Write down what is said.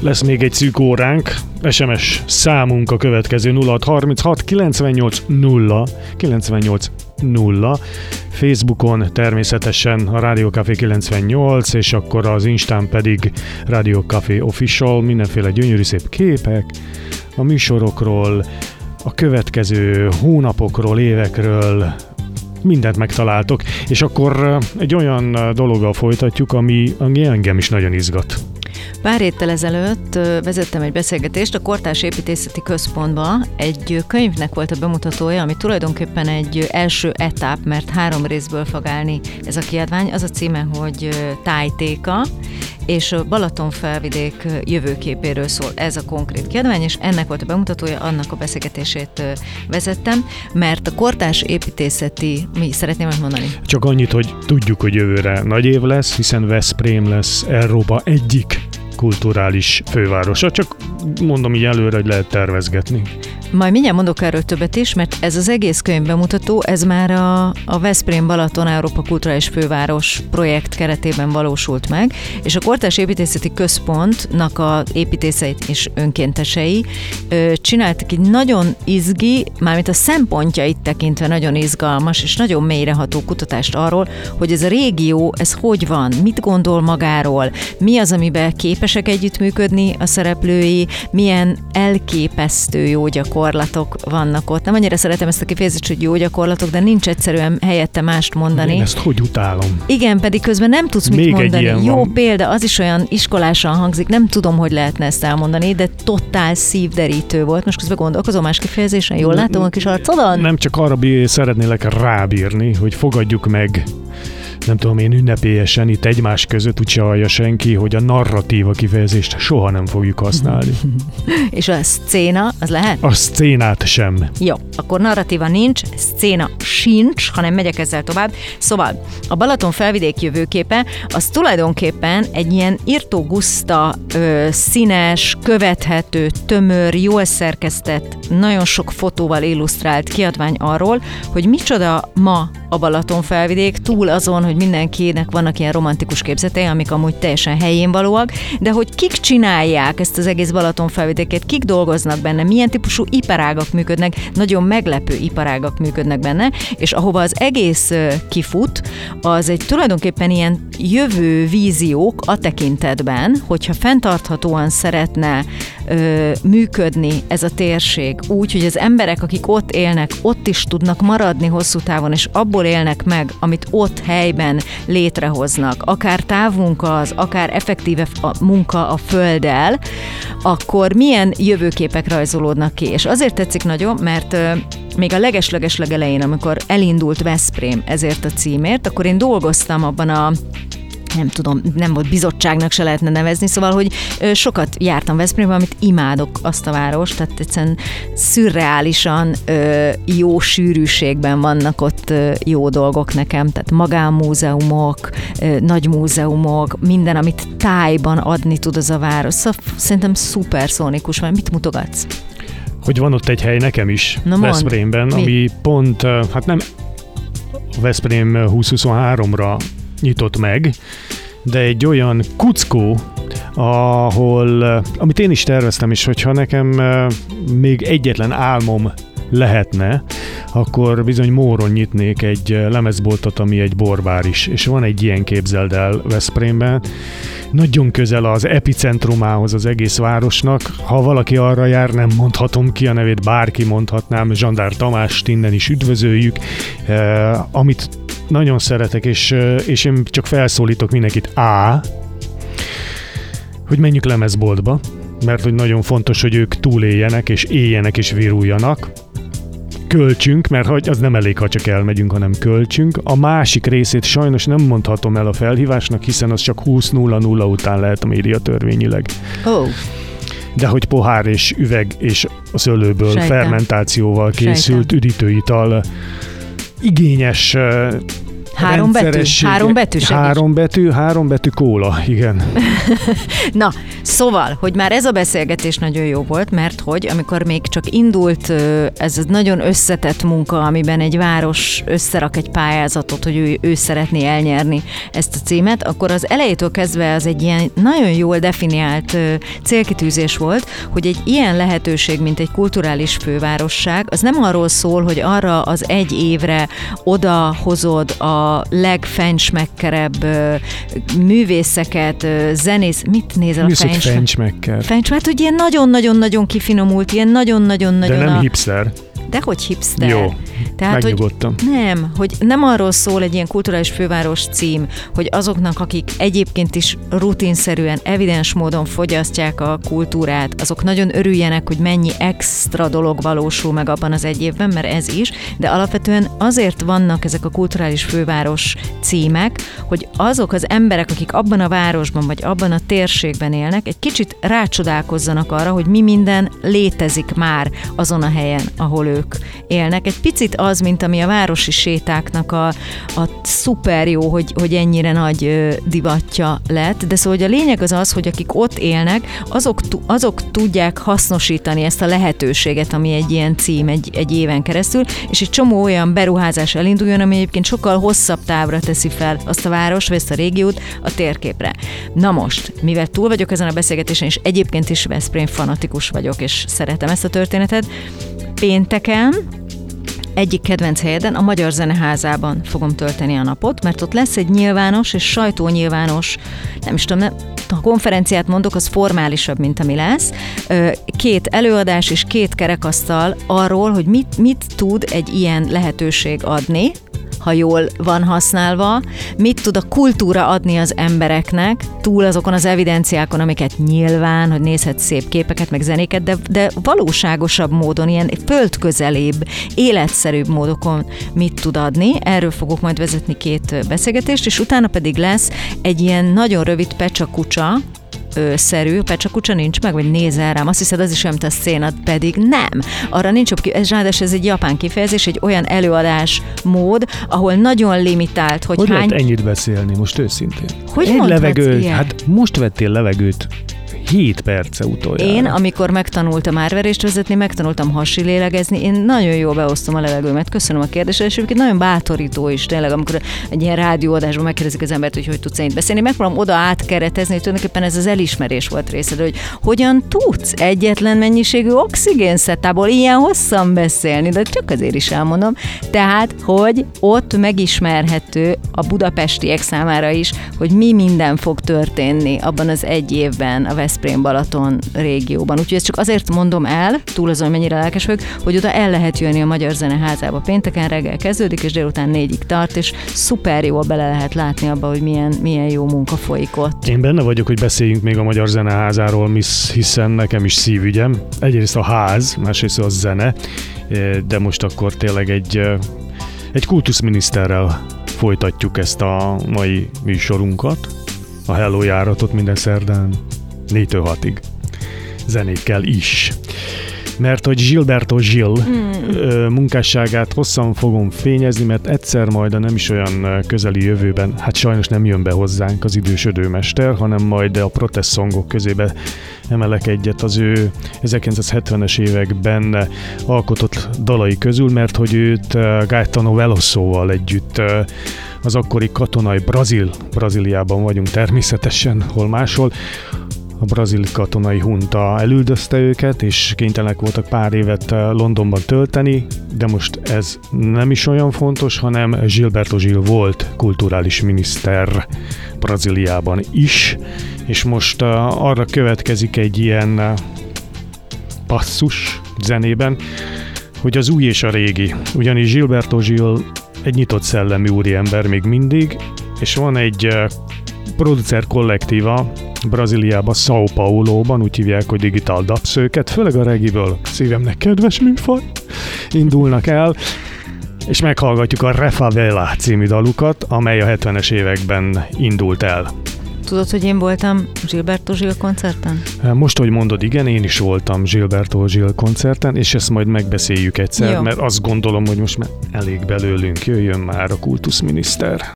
lesz még egy szűk óránk. SMS számunk a következő 0636 98 0 98 0. Facebookon természetesen a Rádió Café 98, és akkor az Instán pedig Rádió Café Official, mindenféle gyönyörű szép képek a műsorokról, a következő hónapokról, évekről, mindent megtaláltok, és akkor egy olyan dologgal folytatjuk, ami engem is nagyon izgat. Pár héttel ezelőtt vezettem egy beszélgetést a Kortárs Építészeti Központba. Egy könyvnek volt a bemutatója, ami tulajdonképpen egy első etap, mert 3 részből fog állni ez a kiadvány. Az a címe, hogy Tájtéka, és a Balatonfelvidék jövőképéről szól ez a konkrét kiadvány, és ennek volt a bemutatója, annak a beszélgetését vezettem, mert a Kortárs Építészeti, mi szeretném mondani? Csak annyit, hogy tudjuk, hogy jövőre nagy év lesz, hiszen Veszprém lesz Európa egyik kulturális fővárosa, csak mondom így előre, hogy lehet tervezgetni. Majd mindjárt mondok erről többet is, mert ez az egész könyv bemutató, ez már a Veszprém Balaton Európa Kulturális Főváros projekt keretében valósult meg, és a Kortárs Építészeti Központnak az építészeit és önkéntesei csináltak egy nagyon izgi, mármint a szempontjait tekintve nagyon izgalmas és nagyon mélyreható kutatást arról, hogy ez a régió, ez hogy van, mit gondol magáról, mi az, amiben képesek együttműködni a szereplői, milyen elképesztő jó gyakorlatok vannak ott. Nem annyira szeretem ezt a kifejezést, hogy jó gyakorlatok, de nincs egyszerűen helyette mást mondani. Én ezt hogy utálom. Igen, pedig közben nem tudsz mit még mondani. Jó van. példa, az is olyan iskolásan hangzik, nem tudom, hogy lehetne ezt elmondani, de totál szívderítő volt. Most közben gondolkozom más kifejezésen, jól látom a kis arcodon? Nem csak arra szeretnélek rábírni, hogy fogadjuk meg, nem tudom én, ünnepélyesen itt egymás között úgyse hallja senki, hogy a narratíva kifejezést soha nem fogjuk használni. És a szcéna, az lehet? A szcénát sem. Jó, akkor narratíva nincs, szcéna sincs, hanem megyek ezzel tovább. Szóval a Balaton felvidék jövőképe az tulajdonképpen egy ilyen irtóguszta, színes, követhető, tömör, jól szerkesztett, nagyon sok fotóval illusztrált kiadvány arról, hogy micsoda ma a Balaton felvidék, túl azon, hogy mindenkinek vannak ilyen romantikus képzetei, amik amúgy teljesen helyén valóak, de hogy kik csinálják ezt az egész Balaton felvidéket, kik dolgoznak benne, milyen típusú iparágak működnek, nagyon meglepő iparágak működnek benne, és ahova az egész kifut, az egy tulajdonképpen ilyen jövő víziók a tekintetben, hogyha fenntarthatóan szeretne működni ez a térség úgy, hogy az emberek, akik ott élnek, ott is tudnak maradni hosszú távon, és abból élnek meg, amit ott helyben létrehoznak, akár távmunka az, akár effektíve munka a földdel, akkor milyen jövőképek rajzolódnak ki. És azért tetszik nagyon, mert még a leges legelején, amikor elindult Veszprém ezért a címért, akkor én dolgoztam abban a nem tudom, nem volt bizottságnak se lehetne nevezni, szóval, hogy sokat jártam Veszprémben, amit imádok azt a várost, tehát egyszerűen szürreálisan jó sűrűségben vannak ott jó dolgok nekem, tehát magánmúzeumok, nagy múzeumok, minden, amit tájban adni tud az a város. Szóval szerintem szuperszónikus, mert mit mutogatsz? Hogy van ott egy hely nekem is, Veszprémben, ami pont, hát nem Veszprém 2023-ra nyitott meg, de egy olyan kuckó, amit én is terveztem, és hogyha nekem még egyetlen álmom lehetne, akkor bizony Móron nyitnék egy lemezboltot, ami egy borbár is, és van egy ilyen, képzeld el, Veszprémben, nagyon közel az epicentrumához az egész városnak. Ha valaki arra jár, nem mondhatom ki a nevét, bárki mondhatnám, Zsandár Tamást innen is üdvözöljük, amit nagyon szeretek, és én csak felszólítok mindenkit, hogy menjünk lemezboltba, mert hogy nagyon fontos, hogy ők túléljenek, és éljenek, és viruljanak. Költsünk, mert az nem elég, ha csak elmegyünk, hanem költsünk. A másik részét sajnos nem mondhatom el a felhívásnak, hiszen az csak 20:00 után lehet a médiatörvényileg. Oh. De hogy pohár és üveg és a szőlőből fermentációval készült üdítőital igényes Három betű kóla, igen. Na, szóval, hogy már ez a beszélgetés nagyon jó volt, mert hogy amikor még csak indult ez nagyon összetett munka, amiben egy város összerak egy pályázatot, hogy ő szeretné elnyerni ezt a címet, akkor az elejétől kezdve az egy ilyen nagyon jól definiált célkitűzés volt, hogy egy ilyen lehetőség, mint egy kulturális fővárosság, az nem arról szól, hogy arra az egy évre oda hozod a legfencsmekkerebb művészeket, zenész, mit nézel a fencsmekker? Hát, hogy ilyen nagyon-nagyon-nagyon kifinomult, ilyen nagyon-nagyon-nagyon... De nem hipster. Dehogy hipster. Jó, tehát, megnyugodtam. Hogy nem arról szól egy ilyen kulturális főváros cím, hogy azoknak, akik egyébként is rutinszerűen, evidens módon fogyasztják a kultúrát, azok nagyon örüljenek, hogy mennyi extra dolog valósul meg abban az egy évben, mert ez is, de alapvetően azért vannak ezek a kulturális főváros címek, hogy azok az emberek, akik abban a városban, vagy abban a térségben élnek, egy kicsit rácsodálkozzanak arra, hogy mi minden létezik már azon a helyen, ahol ők élnek. Egy picit az, mint ami a városi sétáknak a szuper jó, hogy ennyire nagy divatja lett, de szóval hogy a lényeg az, hogy akik ott élnek, azok tudják hasznosítani ezt a lehetőséget, ami egy ilyen cím egy éven keresztül, és egy csomó olyan beruházás elinduljon, ami egyébként sokkal hosszabb távra teszi fel azt a város, vagy ezt a régiót a térképre. Na most, mivel túl vagyok ezen a beszélgetésen, és egyébként is Veszprém fanatikus vagyok, és szeretem ezt a történetet, pénteken egyik kedvenc helyeden, a Magyar Zeneházában fogom tölteni a napot, mert ott lesz egy nyilvános és sajtónyilvános, nem is tudom, ha konferenciát mondok, az formálisabb, mint ami lesz. 2 előadás és 2 kerekasztal arról, hogy mit tud egy ilyen lehetőség adni, ha jól van használva, mit tud a kultúra adni az embereknek, túl azokon az evidenciákon, amiket nyilván, hogy nézhet szép képeket, meg zenéket, de valóságosabb módon, ilyen földközelébb, életszerűbb módokon mit tud adni. Erről fogok majd vezetni 2 beszélgetést, és utána pedig lesz egy ilyen nagyon rövid pecsakucsa, szerű, Pecsakucsa nincs meg, vagy nézel rám, azt hiszed, az is olyan, mint a szénad, pedig nem. Arra nincs jobb, ez egy japán kifejezés, egy olyan előadás mód, ahol nagyon limitált, hogy hány... lehet ennyit beszélni, most őszintén? Hogy egy levegő, hát most vettél levegőt 7 perce utoljára. Én, amikor megtanultam árverést vezetni, megtanultam hasilélegezni, én nagyon jól beosztom a levegőmet. Köszönöm a kérdést, és egyébként nagyon bátorító is tényleg, amikor egy ilyen rádióadásban megkérdezik az embert, hogy tudsz ennyit beszélni. Megpróbálom oda átkeretezni, hogy tulajdonképpen ez az elismerés volt részed, hogy hogyan tudsz egyetlen mennyiségű oxigénszettából ilyen hosszan beszélni, de csak azért is elmondom. Tehát, hogy ott megismerhető a budapestiek számára is, hogy mi minden fog történni abban az egy évben a Veszprém-Balaton régióban. Úgyhogy ezt csak azért mondom el, túl azon, mennyire lelkes vagyok, hogy oda el lehet jönni a Magyar Zeneházába. Pénteken reggel kezdődik, és délután 4-ig tart, és szuper jól bele lehet látni abba, hogy milyen jó munka folyik ott. Én benne vagyok, hogy beszéljünk még a Magyar Zeneházáról, hiszen nekem is szívügyem. Egyrészt a ház, másrészt a zene, de most akkor tényleg egy kultuszminiszterrel folytatjuk ezt a mai műsorunkat. A Hello járatot minden szerdán 4-től 6-ig zenékkel is. Mert hogy Gilberto Gil munkásságát hosszan fogom fényezni, mert egyszer majd a nem is olyan közeli jövőben, hát sajnos nem jön be hozzánk az idősödő mester, hanem majd a protest szongok közébe emelek egyet az ő 1970-es években alkotott dalai közül, mert hogy őt Gaetano Veloso-val együtt az akkori katonai Brazíliában vagyunk természetesen, hol máshol. A brazil katonai hunta elüldözte őket, és kénytelenek voltak pár évet Londonban tölteni, de most ez nem is olyan fontos, hanem Gilberto Gil volt kulturális miniszter Brazíliában is, és most arra következik egy ilyen passzus zenében, hogy az új és a régi. Ugyanis Gilberto Gil egy nyitott szellemű úriember még mindig, és van egy producer kollektíva Brazíliában, São Paulo-ban, úgy hívják, hogy Digital Dubs őket, főleg a reggae-ből, szívemnek kedves műfaj, indulnak el, és meghallgatjuk a Refavela című dalukat, amely a 70-es években indult el. Tudod, hogy én voltam Gilberto Gil koncerten? Most, hogy mondod, igen, én is voltam Gilberto Gil koncerten, és ezt majd megbeszéljük egyszer, mert azt gondolom, hogy most már elég belőlünk, jöjjön már a kultuszminiszter.